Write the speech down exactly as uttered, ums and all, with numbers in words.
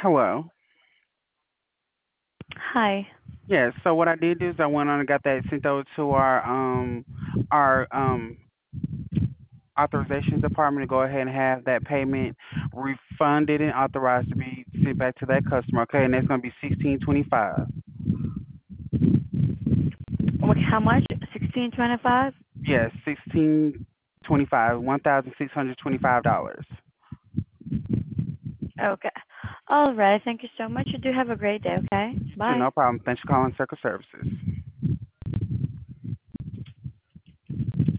Hello. Hi. Yes. So what I did do is I went on and got that sent over to our um our um authorization department to go ahead and have that payment refunded and authorized to be sent back to that customer. Okay, and that's going to be sixteen twenty five. What, how much? sixteen twenty-five? Yes, sixteen twenty five, one thousand six hundred twenty five dollars. Okay. All right. Thank you so much. You do have a great day, okay? Sure, Bye. no problem. Thanks for calling Circle Services.